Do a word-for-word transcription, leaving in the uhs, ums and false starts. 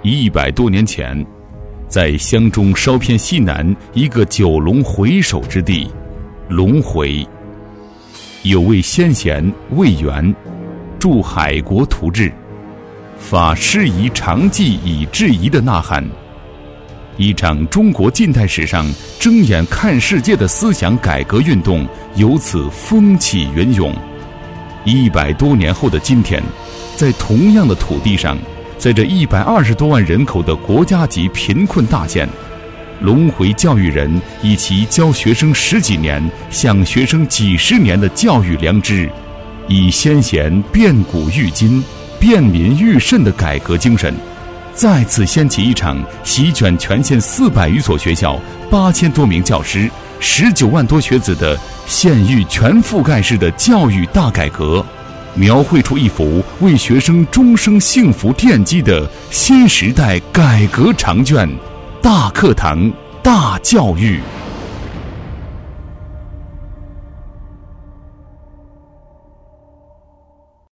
一百多年前，在湘中稍偏西南一个九龙回首之地，龙回，有位先贤魏源，著《海国图志》，发师夷长技以制夷的呐喊。一场中国近代史上睁眼看世界的思想改革运动由此风起云涌。一百多年后的今天，在同样的土地上，在这一百二十多万人口的国家级贫困大县，龙回教育人以其教学生十几年、享学生几十年的教育良知，以先贤变古育今、变民育慎的改革精神，再次掀起一场席卷全县四百余所学校、八千多名教师、十九万多学子的县域全覆盖式的教育大改革，描绘出一幅为学生终生幸福奠基的新时代改革长卷——大课堂、大教育。